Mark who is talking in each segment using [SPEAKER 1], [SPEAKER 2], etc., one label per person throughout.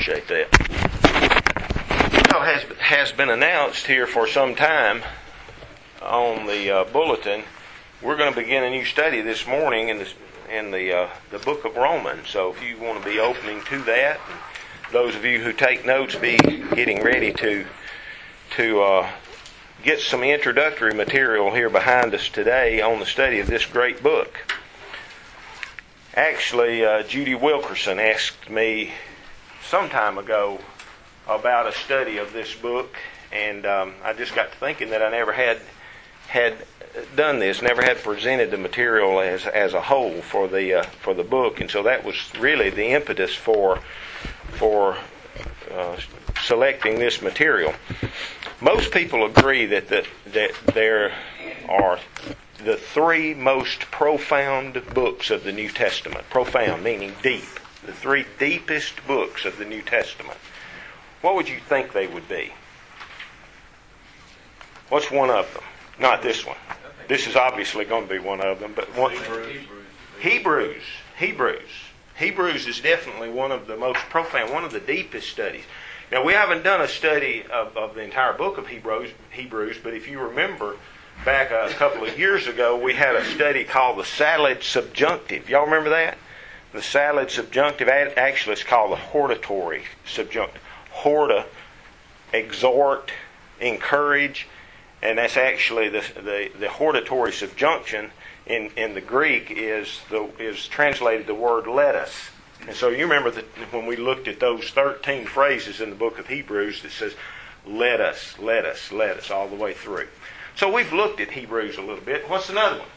[SPEAKER 1] appreciate that. Well, has been announced here for some time on the bulletin. We're going to begin a new study this morning in the book of Romans. So if you want to be opening to that, those of you who take notes, be getting ready to get some introductory material here behind us today on the study of this great book. Actually, Judy Wilkerson asked me some time ago about a study of this book, and I just got to thinking that I never had done this, never had presented the material as a whole for the book, and so that was really the impetus for selecting this material. Most people agree that there are the three most profound books of the New Testament. Profound meaning deep. The three deepest books of the New Testament. What would you think they would be? What's one of them? Not this one. This is obviously going to be one of them, but one. Hebrews. Hebrews is definitely one of the most profound, one of the deepest studies. Now, we haven't done a study of the entire book of Hebrews, but if you remember, back a couple of years ago, we had a study called the Salad Subjunctive. Y'all remember that? The Salad Subjunctive, actually it's called the Hortatory Subjunctive. Horta, exhort, encourage, and that's actually the hortatory subjunction in the Greek is translated the word let us. And so you remember that when we looked at those 13 phrases in the book of Hebrews that says let us, all the way through. So we've looked at Hebrews a little bit. What's another one?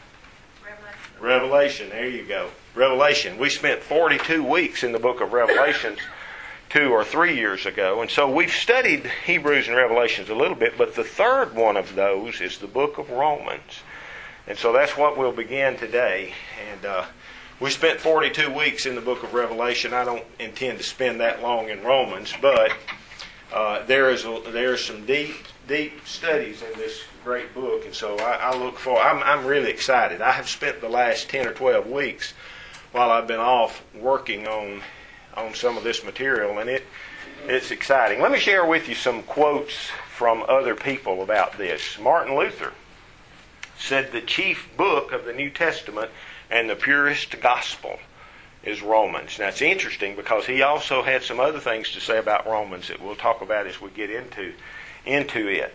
[SPEAKER 1] Revelation. There you go. Revelation. We spent 42 weeks in the book of Revelations 2 or 3 years ago. And so we've studied Hebrews and Revelations a little bit, but the third one of those is the book of Romans. And so that's what we'll begin today. And we spent 42 weeks in the book of Revelation. I don't intend to spend that long in Romans, but there are some deep studies in this great book, and so I look for. I'm really excited. I have spent the last 10 or 12 weeks while I've been off working on some of this material, and it's exciting. Let me share with you some quotes from other people about this. Martin Luther said the chief book of the New Testament and the purest gospel is Romans. Now it's interesting because he also had some other things to say about Romans that we'll talk about as we get into it.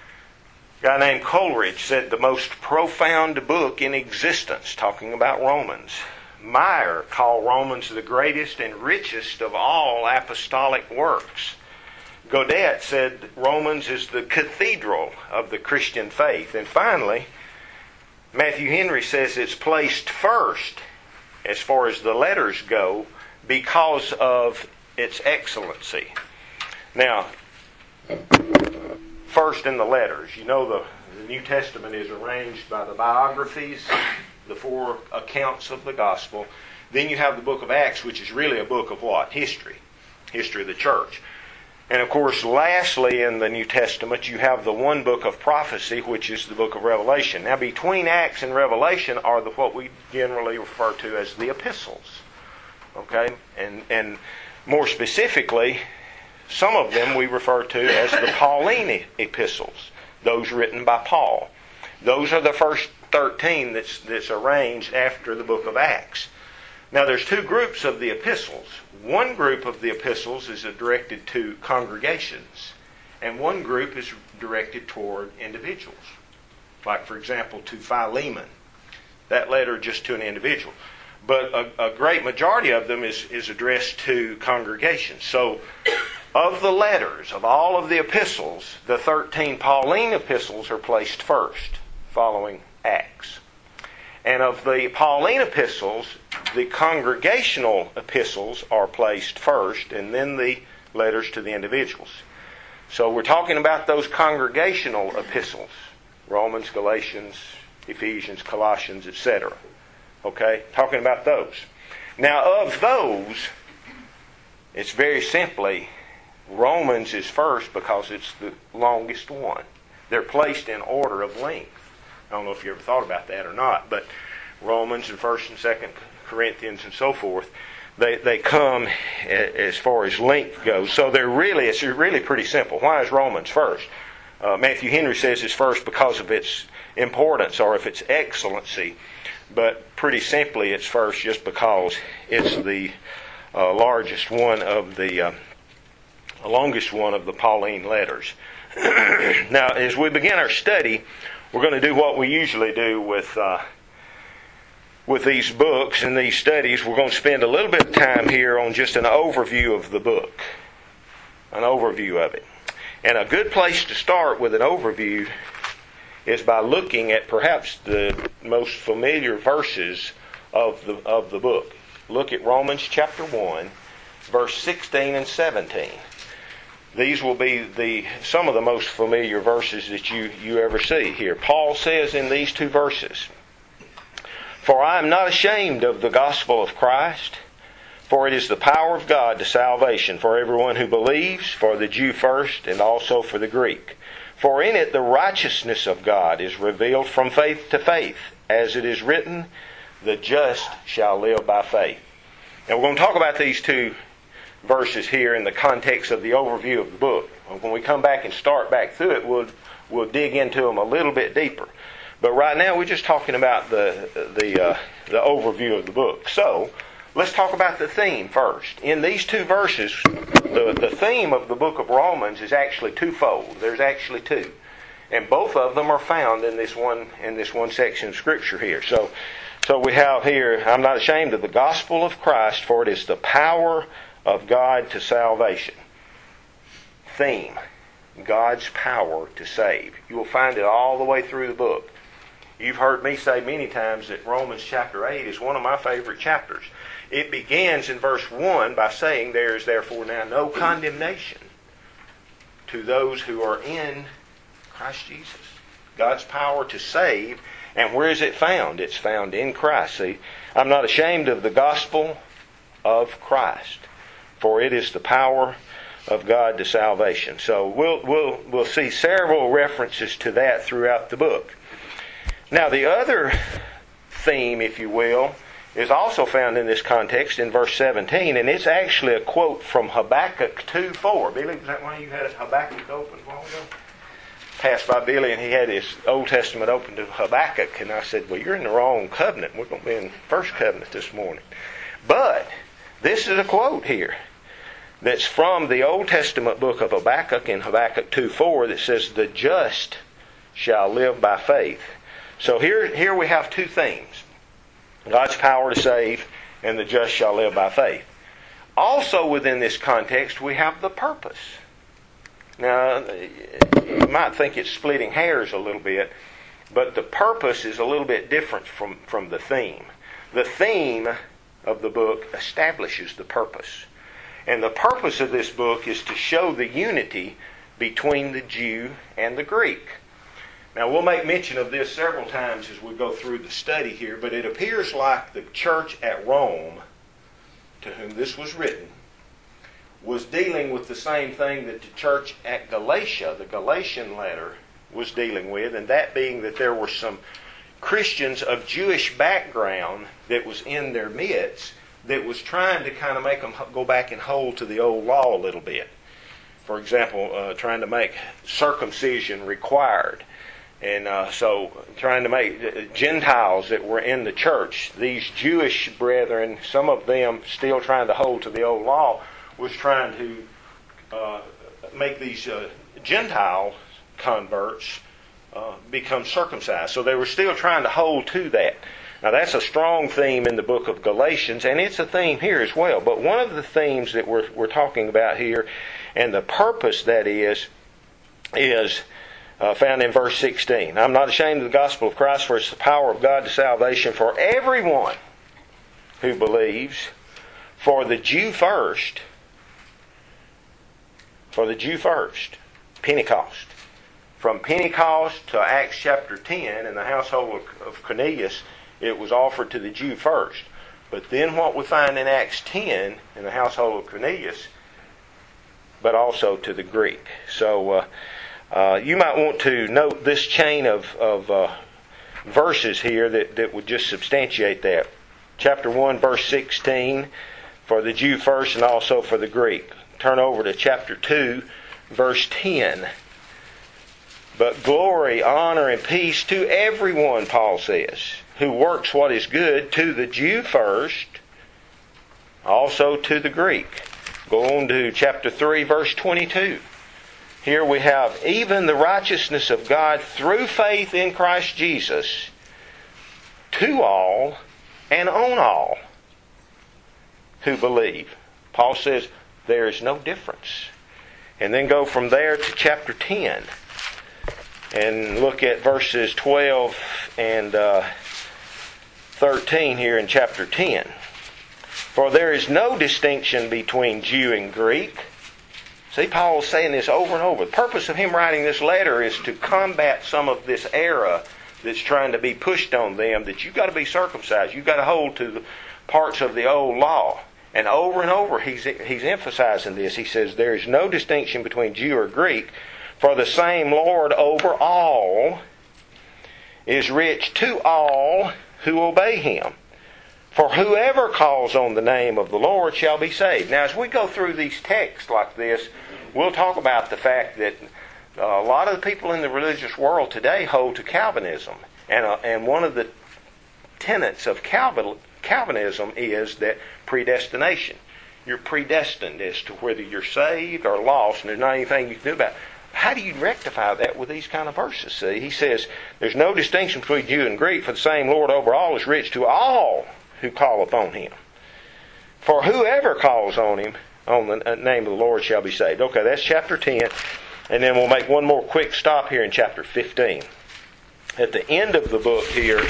[SPEAKER 1] A guy named Coleridge said the most profound book in existence, talking about Romans. Meyer called Romans the greatest and richest of all apostolic works. Godet said Romans is the cathedral of the Christian faith. And finally, Matthew Henry says it's placed first as far as the letters go because of its excellency. Now, first in the letters. You know the New Testament is arranged by the biographies, the four accounts of the gospel. Then you have the book of Acts, which is really a book of what? History of the church. And of course, lastly in the New Testament, you have the one book of prophecy, which is the book of Revelation. Now, between Acts and Revelation are what we generally refer to as the epistles. Okay? And more specifically, some of them we refer to as the Pauline epistles, those written by Paul. Those are the first 13 that's arranged after the book of Acts. Now there's two groups of the epistles. One group of the epistles is directed to congregations, and one group is directed toward individuals. Like, for example, to Philemon. That letter just to an individual. But a great majority of them is addressed to congregations. So, of the letters, of all of the epistles, the 13 Pauline epistles are placed first, following Acts. And of the Pauline epistles, the congregational epistles are placed first, and then the letters to the individuals. So we're talking about those congregational epistles. Romans, Galatians, Ephesians, Colossians, etc. Okay? Talking about those. Now of those, it's very simply, Romans is first because it's the longest one. They're placed in order of length. I don't know if you ever thought about that or not, but Romans and 1st and 2nd Corinthians and so forth, they come as far as length goes. So it's really pretty simple. Why is Romans first? Matthew Henry says it's first because of its importance or if its excellency. But pretty simply, it's first just because it's the longest one of the Pauline letters. Now, as we begin our study, we're going to do what we usually do with these books and these studies. We're going to spend a little bit of time here on just an overview of the book, an overview of it. And a good place to start with an overview is by looking at perhaps the most familiar verses of the book. Look at Romans chapter 1, verse 16 and 17. These will be some of the most familiar verses that you ever see here. Paul says in these two verses, "For I am not ashamed of the gospel of Christ, for it is the power of God to salvation for everyone who believes, for the Jew first and also for the Greek. For in it the righteousness of God is revealed from faith to faith, as it is written, the just shall live by faith." And we're going to talk about these two verses here in the context of the overview of the book. When we come back and start back through it, we'll dig into them a little bit deeper. But right now we're just talking about the overview of the book. So let's talk about the theme first. In these two verses, the theme of the book of Romans is actually twofold. There's actually two, and both of them are found in this one section of Scripture here. So we have here, "I'm not ashamed of the gospel of Christ, for it is the power of God to salvation." Theme: God's power to save. You will find it all the way through the book. You've heard me say many times that Romans chapter 8 is one of my favorite chapters. It begins in verse 1 by saying, "There is therefore now no condemnation to those who are in Christ Jesus." God's power to save. And where is it found? It's found in Christ. See, "I'm not ashamed of the gospel of Christ, for it is the power of God to salvation." So we'll see several references to that throughout the book. Now, the other theme, if you will, is also found in this context in verse 17, and it's actually a quote from Habakkuk 2:4. Billy, is that why you had Habakkuk open a while ago? Passed by Billy, and he had his Old Testament open to Habakkuk, and I said, "Well, you're in the wrong covenant. We're going to be in First Covenant this morning." But this is a quote here that's from the Old Testament book of Habakkuk in Habakkuk 2:4 that says, "The just shall live by faith." So here we have two themes: God's power to save and the just shall live by faith. Also within this context, we have the purpose. Now, you might think it's splitting hairs a little bit, but the purpose is a little bit different from the theme. The theme of the book establishes the purpose. And the purpose of this book is to show the unity between the Jew and the Greek. Now, we'll make mention of this several times as we go through the study here, but it appears like the church at Rome, to whom this was written, was dealing with the same thing that the church at Galatia, the Galatian letter, was dealing with, and that being that there were some Christians of Jewish background that was in their midst that was trying to kind of make them go back and hold to the old law a little bit. For example, trying to make circumcision required. And so trying to make Gentiles that were in the church, these Jewish brethren, some of them still trying to hold to the old law, was trying to make these Gentile converts become circumcised. So they were still trying to hold to that. Now that's a strong theme in the book of Galatians, and it's a theme here as well. But one of the themes that we're talking about here, and the purpose that is found in verse 16. "I'm not ashamed of the gospel of Christ, for it's the power of God to salvation for everyone who believes, for the Jew first, Pentecost. From Pentecost to Acts chapter 10 in the household of Cornelius, it was offered to the Jew first. But then what we find in Acts 10 in the household of Cornelius, but also to the Greek. So you might want to note this chain of verses here that would just substantiate that. Chapter 1, verse 16, For the Jew first and also for the Greek. Turn over to chapter 2, verse 10. But glory, honor, and peace to everyone, Paul says, who works what is good, to the Jew first, also to the Greek. Go on to chapter 3, verse 22. Here we have, even the righteousness of God through faith in Christ Jesus, to all and on all who believe. Paul says there is no difference. And then go from there to chapter 10 and look at verses 12 and 13 here in chapter 10. For there is no distinction between Jew and Greek. See, Paul's saying this over and over. The purpose of him writing this letter is to combat some of this error that's trying to be pushed on them, that you've got to be circumcised. You've got to hold to the parts of the old law. And over, he's emphasizing this. He says, there is no distinction between Jew or Greek, for the same Lord over all is rich to all who obey Him. For whoever calls on the name of the Lord shall be saved. Now, as we go through these texts like this, we'll talk about the fact that a lot of the people in the religious world today hold to Calvinism. And one of the tenets of Calvinism is that predestination. You're predestined as to whether you're saved or lost, and there's not anything you can do about it. How do you rectify that with these kind of verses? See, he says, there's no distinction between Jew and Greek, for the same Lord over all is rich to all who call upon Him. For whoever calls on Him, on the name of the Lord, shall be saved. Okay, that's chapter 10. And then we'll make one more quick stop here in chapter 15. At the end of the book here,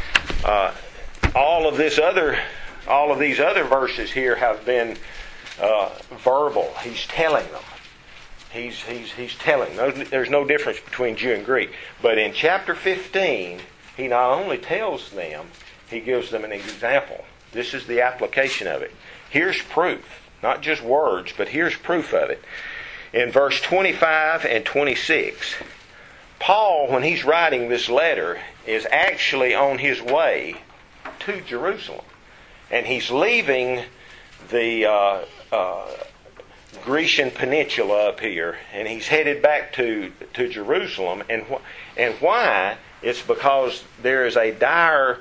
[SPEAKER 1] all of these other verses here have been verbal. He's telling them. He's telling them. There's no difference between Jew and Greek. But in chapter 15, he not only tells them, he gives them an example. This is the application of it. Here's proof. Not just words, but here's proof of it. In verse 25 and 26, Paul, when he's writing this letter, is actually on his way to Jerusalem. And he's leaving the Grecian peninsula up here, and he's headed back to Jerusalem. And why? It's because there is a dire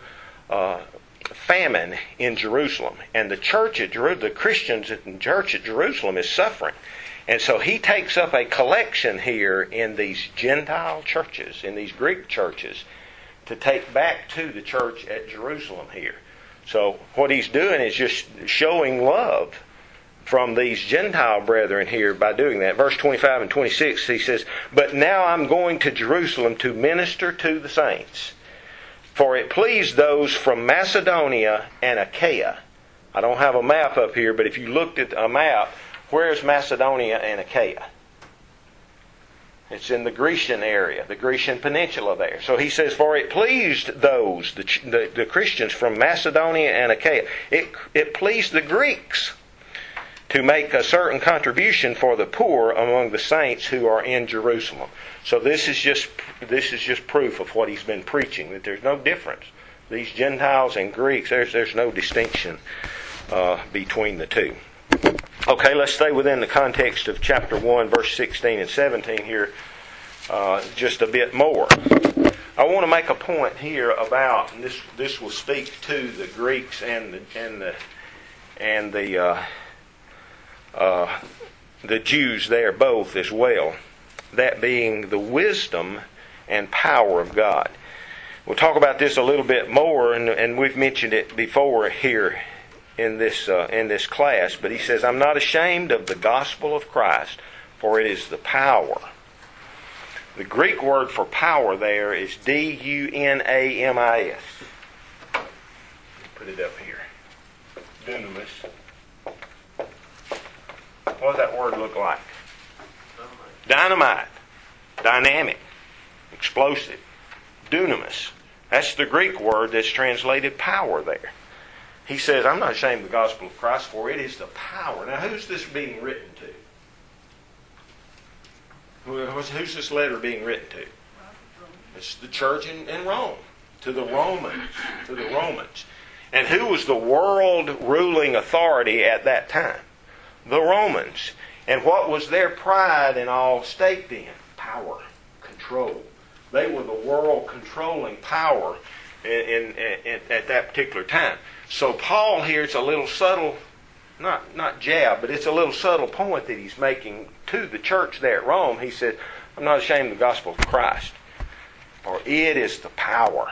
[SPEAKER 1] famine in Jerusalem, and the Christians in the church at Jerusalem is suffering. And so he takes up a collection here in these Gentile churches, in these Greek churches, to take back to the church at Jerusalem here. So what he's doing is just showing love from these Gentile brethren here by doing that. Verse 25 and 26, he says, but now I'm going to Jerusalem to minister to the saints. For it pleased those from Macedonia and Achaia. I don't have a map up here, but if you looked at a map, where's Macedonia and Achaia? It's in the Grecian area, the Grecian peninsula there. So he says, for it pleased those, the Christians from Macedonia and Achaia. It pleased the Greeks to make a certain contribution for the poor among the saints who are in Jerusalem. So this is just proof of what he's been preaching, that there's no difference. These Gentiles and Greeks, there's no distinction between the two. Okay, let's stay within the context of chapter 1, verse 16 and 17 here just a bit more. I want to make a point here about, and this will speak to the Greeks and the Jews there both as well. That being the wisdom and power of God. We'll talk about this a little bit more, and we've mentioned it before here in this class. But he says, I'm not ashamed of the gospel of Christ, for it is the power. The Greek word for power there is dunamis. Put it up here. Dunamis. What does that word look like? Dynamite. Dynamic. Explosive. Dunamis. That's the Greek word that's translated power there. He says, I'm not ashamed of the gospel of Christ, for it is the power. Now, who's this being written to? Who's this letter being written to? It's the church in Rome. To the Romans. To the Romans. And who was the world ruling authority at that time? The Romans. And what was their pride in all state then? Power, control. They were the world controlling power at that particular time. So Paul here, it's a little subtle, not jab, but it's a little subtle point that he's making to the church there at Rome. He said, I'm not ashamed of the gospel of Christ, for it is the power.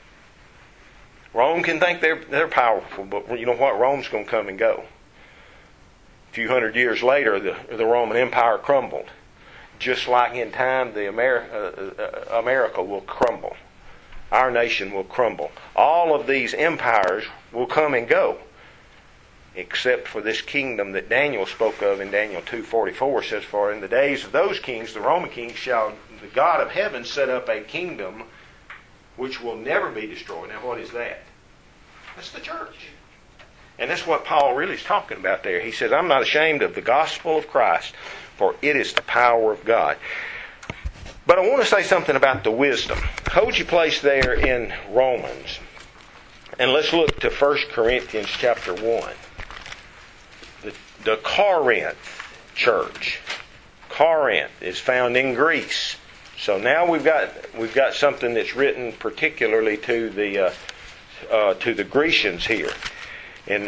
[SPEAKER 1] Rome can think they're powerful, but you know what? Rome's going to come and go. A few hundred years later, the Roman Empire crumbled. Just like in time, the America will crumble. Our nation will crumble. All of these empires will come and go, except for this kingdom that Daniel spoke of in Daniel 2:44. Says, for in the days of those kings, the Roman kings, shall the God of heaven set up a kingdom which will never be destroyed. Now what is that? That's the church. And that's what Paul really is talking about there. He says, I'm not ashamed of the gospel of Christ, for it is the power of God. But I want to say something about the wisdom. Hold your place there in Romans. And let's look to 1 Corinthians chapter 1. The Corinth church. Corinth is found in Greece. So now we've got something that's written particularly to the Grecians here. In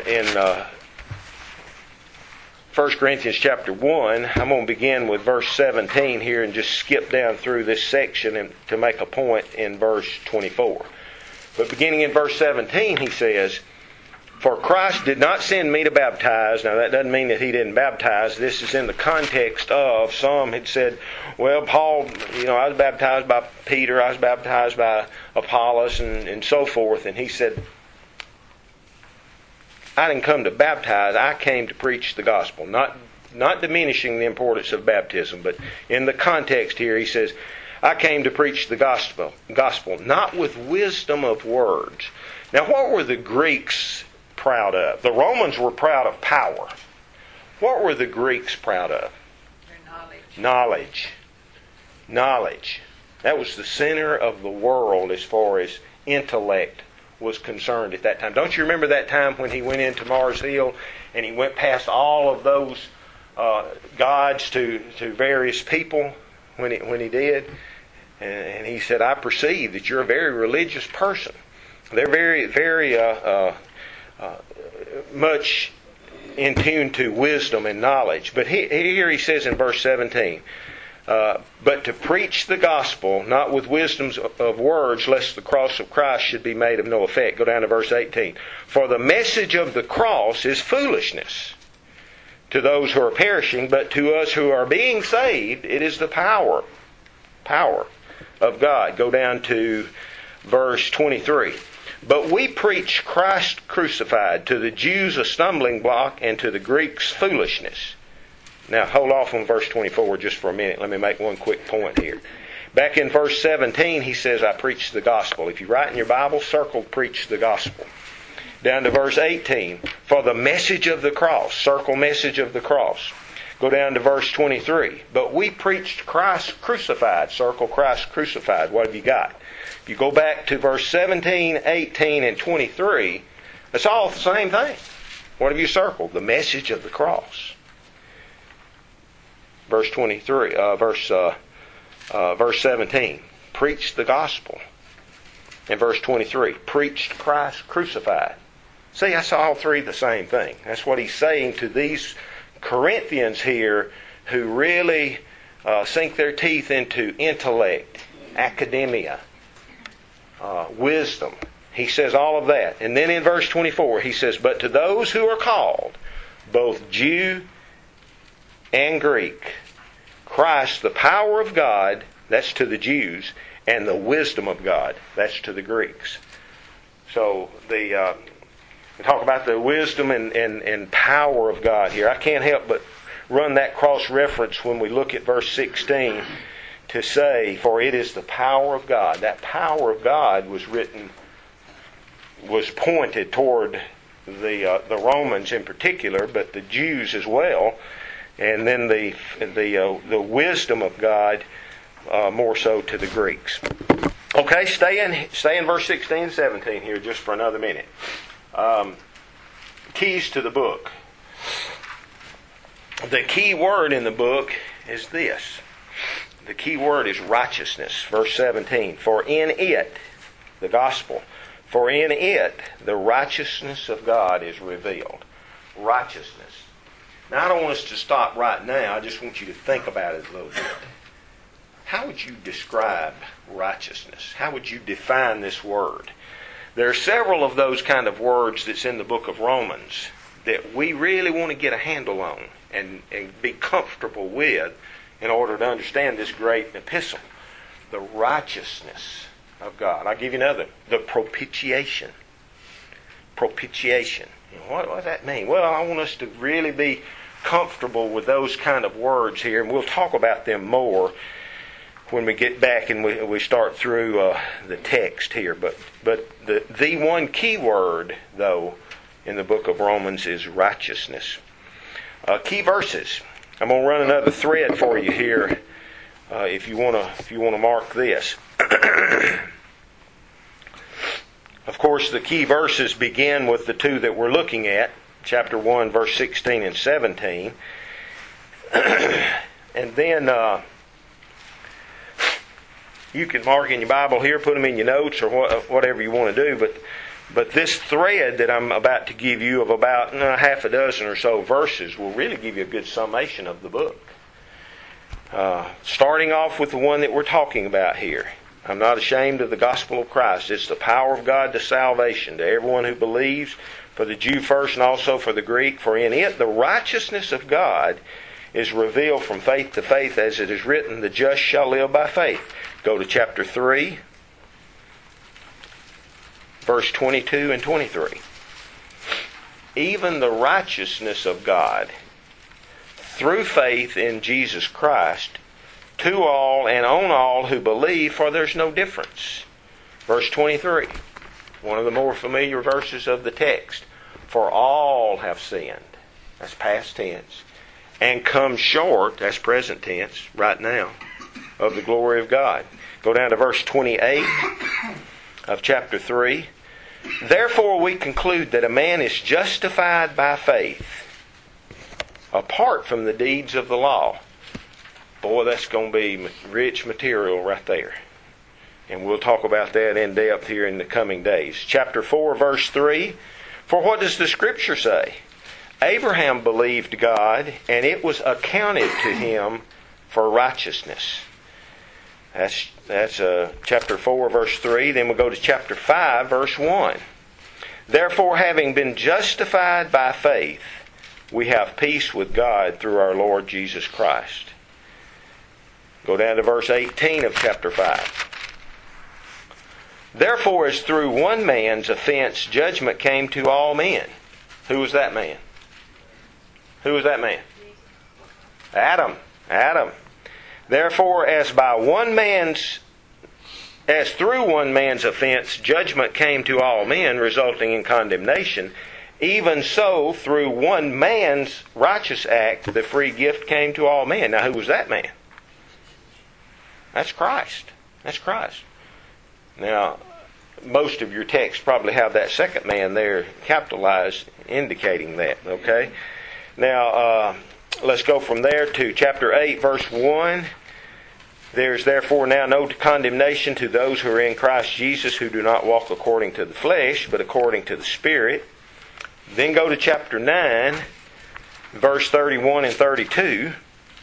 [SPEAKER 1] 1 Corinthians chapter 1, I'm going to begin with verse 17 here and just skip down through this section to make a point in verse 24. But beginning in verse 17, he says, for Christ did not send me to baptize. Now that doesn't mean that he didn't baptize. This is in the context of some had said, well, Paul, I was baptized by Peter, I was baptized by Apollos and so forth. And he said, I didn't come to baptize, I came to preach the gospel. Not diminishing the importance of baptism, but in the context here he says, I came to preach the gospel, not with wisdom of words. Now what were the Greeks proud of? The Romans were proud of power. What were the Greeks proud of?
[SPEAKER 2] Their knowledge.
[SPEAKER 1] Knowledge. That was the center of the world as far as intellect was concerned at that time. Don't you remember that time when he went into Mars Hill and he went past all of those gods to various people when he did? And he said, I perceive that you're a very religious person. They're very, very much in tune to wisdom and knowledge. But here he says in verse 17, but to preach the gospel, not with wisdoms of words, lest the cross of Christ should be made of no effect. Go down to verse 18. For the message of the cross is foolishness to those who are perishing, but to us who are being saved, it is the power of God. Go down to verse 23. But we preach Christ crucified, to the Jews a stumbling block, and to the Greeks foolishness. Now, hold off on verse 24 just for a minute. Let me make one quick point here. Back in verse 17, he says, I preach the gospel. If you write in your Bible, circle preach the gospel. Down to verse 18, for the message of the cross, circle message of the cross. Go down to verse 23, but we preached Christ crucified, circle Christ crucified. What have you got? If you go back to verse 17, 18, and 23, it's all the same thing. What have you circled? The message of the cross. Verse 23, verse 17, preached the gospel. And verse 23, preached Christ crucified. See, that's all three the same thing. That's what he's saying to these Corinthians here who really sink their teeth into intellect, academia, wisdom. He says all of that. And then in verse 24 he says, but to those who are called, both Jew and Greek, Christ, the power of God, that's to the Jews, and the wisdom of God, that's to the Greeks. So we talk about the wisdom and power of God here. I can't help but run that cross-reference when we look at verse 16 to say, for it is the power of God. That power of God was pointed toward the Romans in particular, but the Jews as well. And then the wisdom of God more so to the Greeks. Okay, stay in verse 16 and 17 here just for another minute. Keys to the book. The key word in the book is this. The key word is righteousness. Verse 17. For in it, the gospel, for in it the righteousness of God is revealed. Righteousness. Now I don't want us to stop right now. I just want you to think about it a little bit. How would you describe righteousness? How would you define this word? There are several of those kind of words that's in the book of Romans that we really want to get a handle on and be comfortable with in order to understand this great epistle. The righteousness of God. I'll give you another. The propitiation. Propitiation. What does that mean? Well, I want us to really be comfortable with those kind of words here, and we'll talk about them more when we get back and we start through the text here. But the one key word, though, in the book of Romans is righteousness. Key verses. I'm going to run another thread for you here if you want to mark this. Of course, the key verses begin with the two that we're looking at, chapter 1, verse 16 and 17. And then you can mark in your Bible here, put them in your notes or whatever you want to do. But this thread that I'm about to give you of about half a dozen or so verses will really give you a good summation of the book. Starting off with the one that we're talking about here. I'm not ashamed of the gospel of Christ. It's the power of God to salvation to everyone who believes, for the Jew first and also for the Greek. For in it the righteousness of God is revealed from faith to faith, as it is written, the just shall live by faith. Go to chapter 3, verse 22 and 23. Even the righteousness of God through faith in Jesus Christ to all and on all who believe, for there's no difference. Verse 23, one of the more familiar verses of the text. For all have sinned, that's past tense, and come short, that's present tense, right now, of the glory of God. Go down to verse 28 of chapter 3. Therefore we conclude that a man is justified by faith apart from the deeds of the law. Boy, that's going to be rich material right there. And we'll talk about that in depth here in the coming days. Chapter 4, verse 3. For what does the Scripture say? Abraham believed God, and it was accounted to him for righteousness. That's chapter 4, verse 3. Then we'll go to chapter 5, verse 1. Therefore, having been justified by faith, we have peace with God through our Lord Jesus Christ. Go down to verse 18 of chapter 5. Therefore, as through one man's offense judgment came to all men. Who was that man? Who was that man? Adam. Therefore, as through one man's offense judgment came to all men, resulting in condemnation, even so through one man's righteous act the free gift came to all men. Now, who was that man? That's Christ. That's Christ. Now, most of your texts probably have that second man there capitalized, indicating that. Okay? Now, let's go from there to chapter 8, verse 1. There's therefore now no condemnation to those who are in Christ Jesus, who do not walk according to the flesh, but according to the Spirit. Then go to chapter 9, verse 31 and 32.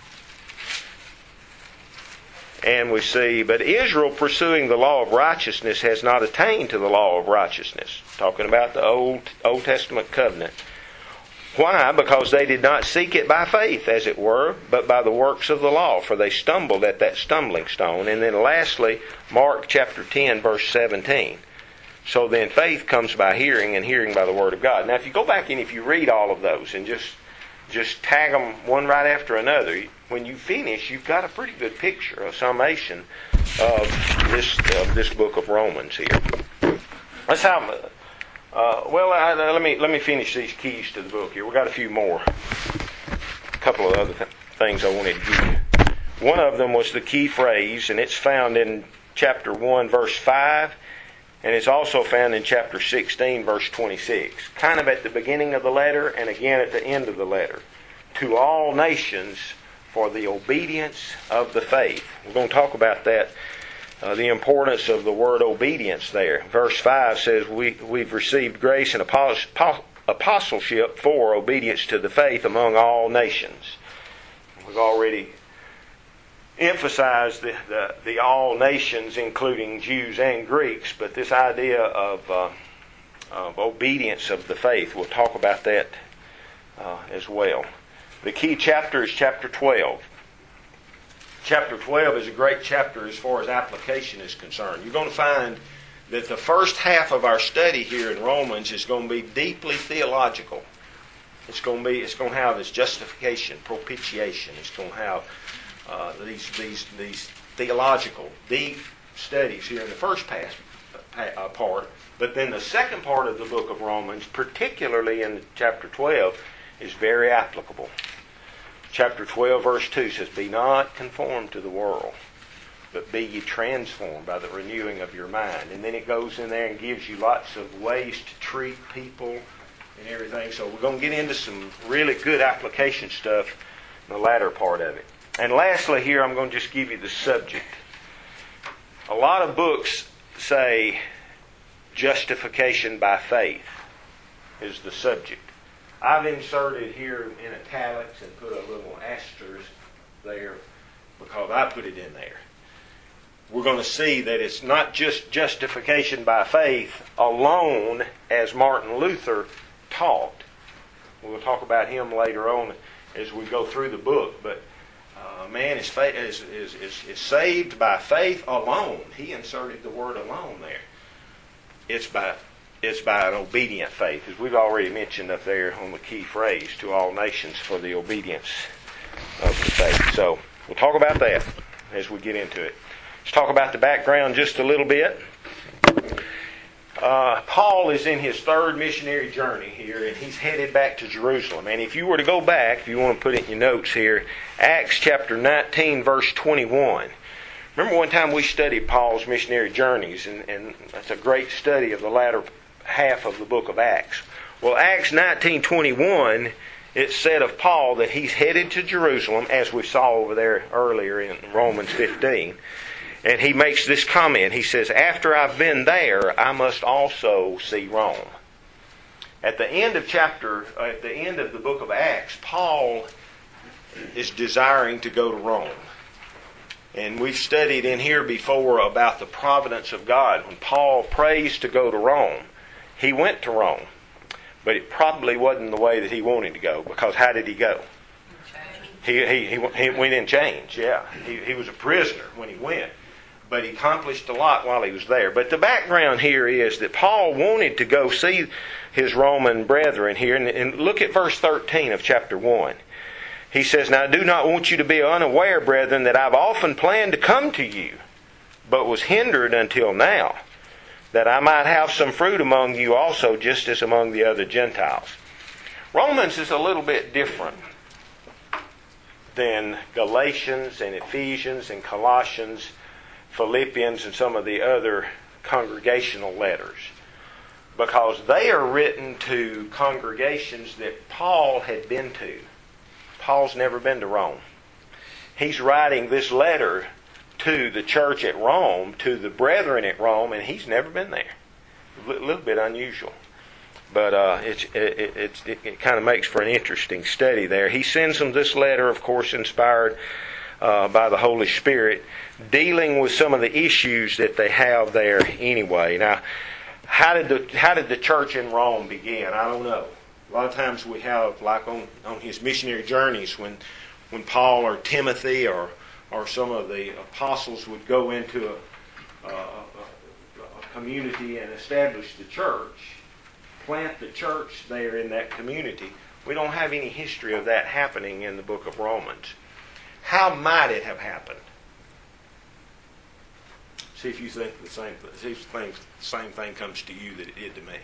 [SPEAKER 1] And we see, but Israel, pursuing the law of righteousness, has not attained to the law of righteousness. Talking about the Old Testament covenant. Why? Because they did not seek it by faith, as it were, but by the works of the law, for they stumbled at that stumbling stone. And then lastly, Mark chapter 10, verse 17. So then faith comes by hearing, and hearing by the Word of God. Now if you go back and if you read all of those and just tag them one right after another, when you finish, you've got a pretty good picture, a summation of this book of Romans here. Let's have let me finish these keys to the book here. We've got a few more. A couple of other things I wanted to give you. One of them was the key phrase, and it's found in chapter 1, verse 5 And it's also found in chapter 16, verse 26. Kind of at the beginning of the letter and again at the end of the letter. To all nations for the obedience of the faith. We're going to talk about that, the importance of the word obedience there. Verse 5 says, we've received grace and apostleship for obedience to the faith among all nations. We've already emphasized the all nations, including Jews and Greeks, but this idea of obedience of the faith, we'll talk about that as well. The key chapter is chapter 12. Chapter 12 is a great chapter as far as application is concerned. You're going to find that the first half of our study here in Romans is going to be deeply theological. It's going to have this justification, propitiation. It's going to have these theological deep studies here in the first part. But then the second part of the book of Romans, particularly in chapter 12, is very applicable. Chapter 12, verse 2 says, "Be not conformed to the world, but be ye transformed by the renewing of your mind." And then it goes in there and gives you lots of ways to treat people and everything. So we're going to get into some really good application stuff in the latter part of it. And lastly here, I'm going to just give you the subject. A lot of books say justification by faith is the subject. I've inserted here in italics and put a little asterisk there because I put it in there. We're going to see that it's not just justification by faith alone as Martin Luther taught. We'll talk about him later on as we go through the book. But man is saved by faith alone. He inserted the word alone there. It's by an obedient faith, as we've already mentioned up there on the key phrase, to all nations for the obedience of the faith. So we'll talk about that as we get into it. Let's talk about the background just a little bit. Paul is in his third missionary journey here, and he's headed back to Jerusalem. And if you were to go back, if you want to put it in your notes here, Acts chapter 19, verse 21. Remember one time we studied Paul's missionary journeys, and that's a great study of the latter half of the book of Acts. Well, Acts 19:21, it said of Paul that he's headed to Jerusalem, as we saw over there earlier in Romans 15. And he makes this comment. He says, "After I've been there, I must also see Rome." At the end of the book of Acts, Paul is desiring to go to Rome. And we've studied in here before about the providence of God. When Paul prays to go to Rome, he went to Rome. But it probably wasn't the way that he wanted to go, because how did he go? He went in chains, yeah. He was a prisoner when he went. But he accomplished a lot while he was there. But the background here is that Paul wanted to go see his Roman brethren here. And look at verse 13 of chapter 1. He says, "Now I do not want you to be unaware, brethren, that I've often planned to come to you, but was hindered until now, that I might have some fruit among you also, just as among the other Gentiles." Romans is a little bit different than Galatians and Ephesians and Colossians, Philippians, and some of the other congregational letters, because they are written to congregations that Paul had been to. Paul's never been to Rome. He's writing this letter to the church at Rome, to the brethren at Rome, and he's never been there. A little bit unusual. But it kind of makes for an interesting study there. He sends them this letter, of course, inspired by the Holy Spirit, dealing with some of the issues that they have there anyway. Now, how did the church in Rome begin? I don't know. A lot of times we have, like on his missionary journeys, when Paul or Timothy or some of the apostles would go into a community and establish the church, plant the church there in that community. We don't have any history of that happening in the book of Romans. How might it have happened? See if you think the same thing. See if the same thing comes to you that it did to me.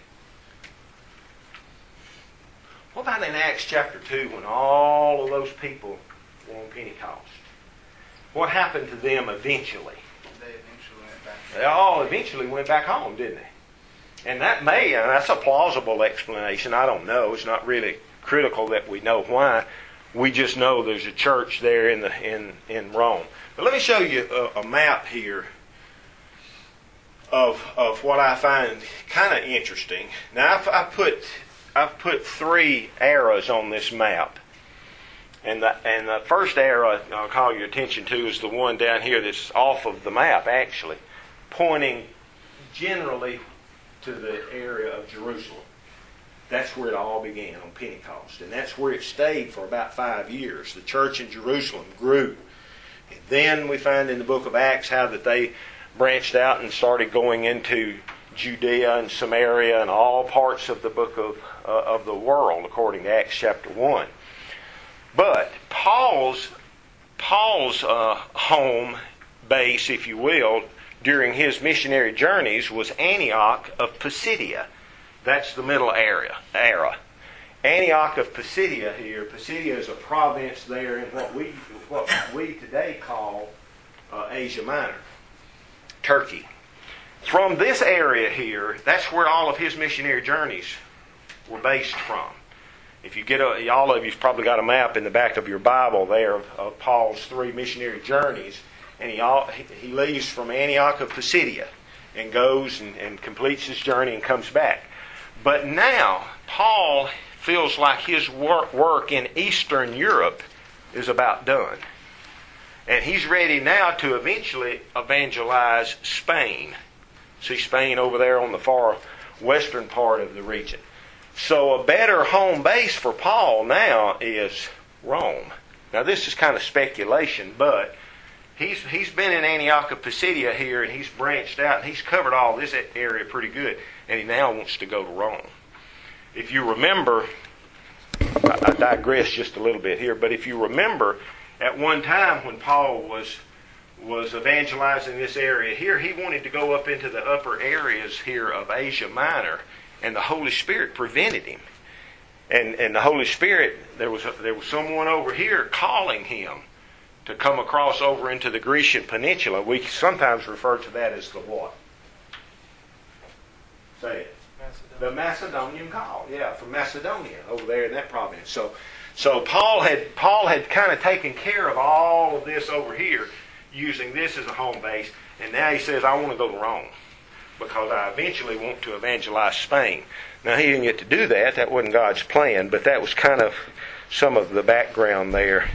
[SPEAKER 1] What about in Acts chapter 2 when all of those people were on Pentecost? What happened to them eventually?
[SPEAKER 3] They eventually went back
[SPEAKER 1] They all eventually went back home, didn't they? And that's a plausible explanation. I don't know. It's not really critical that we know why. We just know there's a church there in Rome. But let me show you a map here of what I find kind of interesting. Now I've put 3 arrows on this map. And the first arrow I'll call your attention to is the one down here that's off of the map, actually, pointing generally to the area of Jerusalem. That's where it all began on Pentecost. And that's where it stayed for about 5 years. The church in Jerusalem grew. And then we find in the book of Acts how that they branched out and started going into Judea and Samaria and all parts of the book of the world, according to Acts chapter 1. But Paul's home base, if you will, during his missionary journeys was Antioch of Pisidia. That's the middle era. Antioch of Pisidia here. Pisidia is a province there in what we today call Asia Minor, Turkey. From this area here, that's where all of his missionary journeys were based from. If you get all of you've probably got a map in the back of your Bible there of Paul's 3 missionary journeys, and he leaves from Antioch of Pisidia and goes and completes his journey and comes back. But now Paul feels like his work in Eastern Europe is about done, and he's ready now to eventually evangelize Spain. See Spain over there on the far western part of the region. So a better home base for Paul now is Rome. Now this is kind of speculation, but he's been in Antioch of Pisidia here, and he's branched out, and he's covered all this area pretty good, and he now wants to go to Rome. If you remember, I digress just a little bit here, but if you remember, at one time when Paul was evangelizing this area here, he wanted to go up into the upper areas here of Asia Minor, and the Holy Spirit prevented him. And the Holy Spirit, there was someone over here calling him to come across over into the Grecian Peninsula. We sometimes refer to that as the what? Say it. The Macedonian call. Yeah, from Macedonia over there in that province. So Paul had kind of taken care of all of this over here, using this as a home base, and now he says, I want to go to Rome, because I eventually want to evangelize Spain. Now, he didn't get to do that. That wasn't God's plan, but that was kind of some of the background there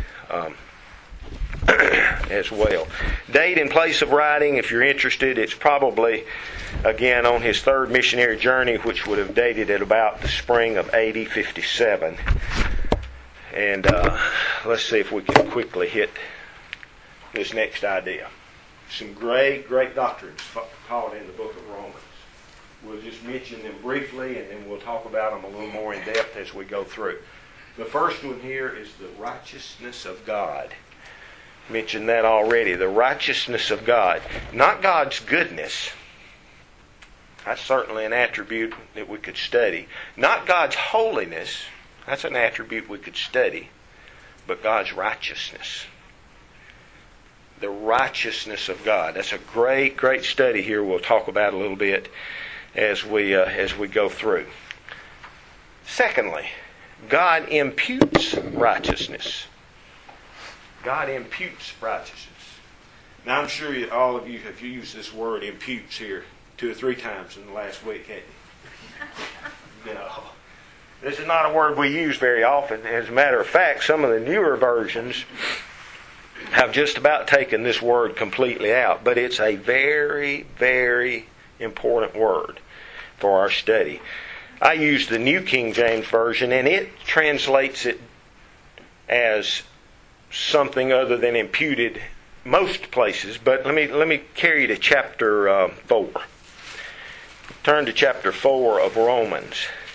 [SPEAKER 1] as well. Date and place of writing, if you're interested, it's probably, again, on his 3rd missionary journey, which would have dated at about the spring of AD 57. And let's see if we can quickly hit this next idea. Some great doctrines taught in the book of Romans. We'll just mention them briefly, and then we'll talk about them a little more in depth as we go through. The first one here is the righteousness of God. Mentioned that already. The righteousness of God. Not God's goodness. That's certainly an attribute that we could study. Not God's holiness. That's an attribute we could study. But God's righteousness. The righteousness of God. That's a great study here. We'll talk about a little bit as we go through. Secondly, God imputes righteousness. God imputes righteousness. Now I'm sure all of you have used this word imputes here 2 or 3 times in the last week, haven't you? No. This is not a word we use very often. As a matter of fact, some of the newer versions have just about taken this word completely out, but it's a very, very important word for our study. I use the New King James Version, and it translates it as something other than imputed most places, but let me carry you to chapter 4. Turn to chapter 4 of Romans.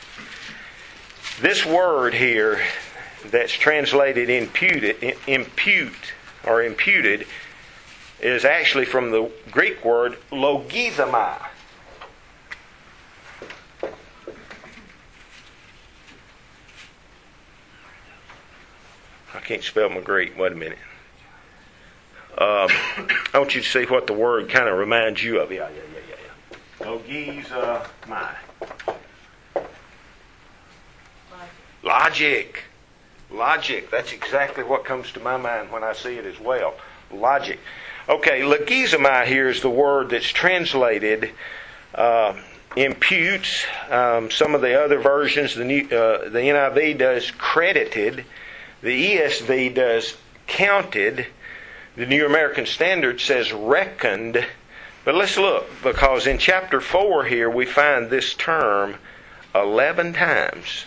[SPEAKER 1] This word here that's translated impute is actually from the Greek word logizomai. I can't spell my Greek. Wait a minute. I want you to see what the word kind of reminds you of. Yeah. Logizomai. Logic. Logic. That's exactly what comes to my mind when I see it as well. Logic. Okay, logizomai here is the word that's translated imputes. Some of the other versions, the NIV does credited. The ESV does counted. The New American Standard says reckoned. But let's look, because in chapter 4 here we find this term 11 times.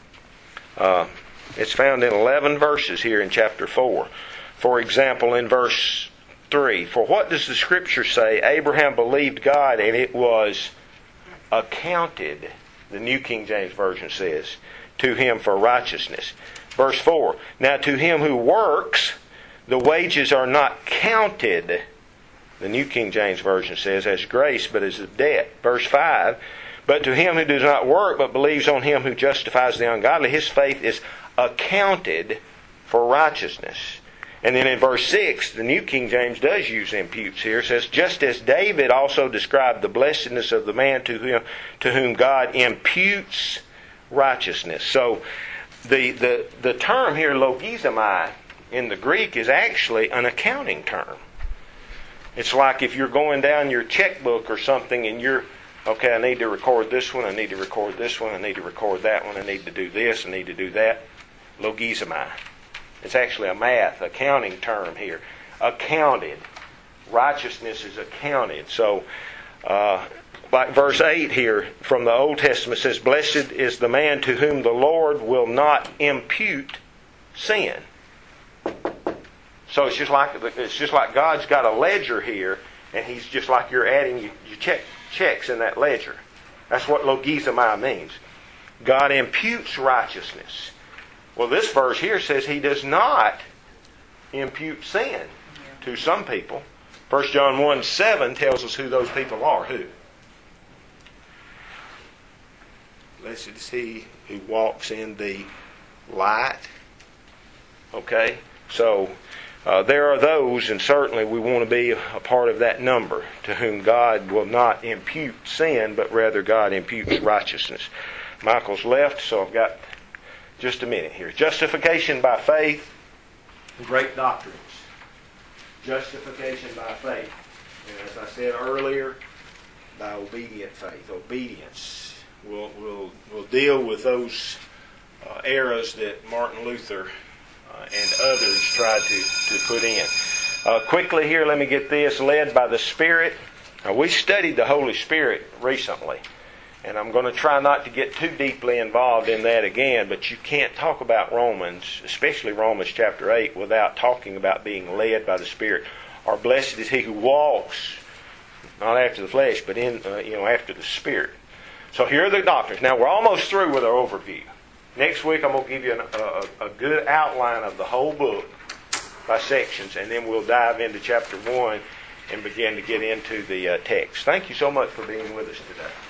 [SPEAKER 1] It's found in 11 verses here in chapter 4. For example, in verse 3, for what does the Scripture say? Abraham believed God and it was accounted, the New King James Version says, to him for righteousness. Verse 4, now to him who works, the wages are not counted, the New King James Version says, as grace, but as a debt. Verse 5, but to him who does not work, but believes on him who justifies the ungodly, his faith is accounted for righteousness. And then in verse 6, the New King James does use imputes here. It says, just as David also described the blessedness of the man to whom God imputes righteousness. So the term here, logizomai, in the Greek is actually an accounting term. It's like if you're going down your checkbook or something and you're, okay, I need to record this one, I need to record this one, I need to record that one, I need to do this, I need to do that. Logizomai. It's actually a math, accounting term here. Accounted. Righteousness is accounted. So, like verse 8 here from the Old Testament says, blessed is the man to whom the Lord will not impute sin. So it's just like God's got a ledger here, and He's just like you're adding your checks in that ledger. That's what logizomai means. God imputes righteousness. Well, this verse here says He does not impute sin to some people. 1 John 1:7 tells us who those people are. Who? Blessed is he who walks in the light. Okay? So, there are those, and certainly we want to be a part of that number, to whom God will not impute sin, but rather God imputes righteousness. Michael's left, so I've got just a minute here. Justification by faith, great doctrines. Justification by faith. And as I said earlier, by obedient faith. Obedience. We'll deal with those errors that Martin Luther and others tried to put in. Quickly here, let me get this. Led by the Spirit. Now, we studied the Holy Spirit recently. And I'm going to try not to get too deeply involved in that again, but you can't talk about Romans, especially Romans chapter 8, without talking about being led by the Spirit. Or blessed is he who walks, not after the flesh, but in after the Spirit. So here are the doctrines. Now we're almost through with our overview. Next week I'm going to give you a good outline of the whole book by sections, and then we'll dive into chapter 1 and begin to get into the text. Thank you so much for being with us today.